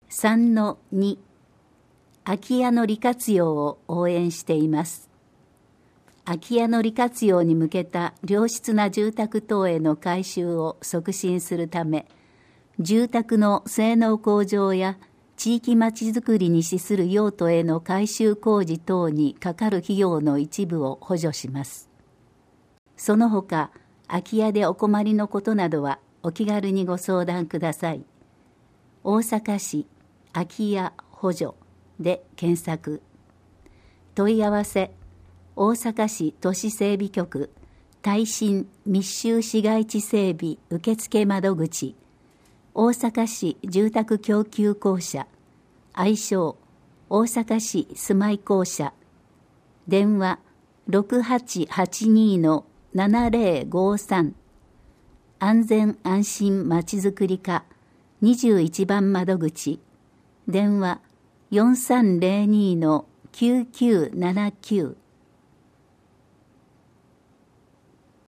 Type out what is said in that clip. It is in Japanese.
3-2 空き家の利活用を応援しています。空き家の利活用に向けた良質な住宅等への改修を促進するため、住宅の性能向上や地域まちづくりに資する用途への改修工事等にかかる費用の一部を補助します。その他、空き家でお困りのことなどはお気軽にご相談ください。大阪市空き家補助で検索。問い合わせ、大阪市都市整備局耐震密集市街地整備受付窓口、大阪市住宅供給公社、愛称大阪市住まい公社、電話6882-7053、安全安心まちづくり課21番窓口、電話4302-9979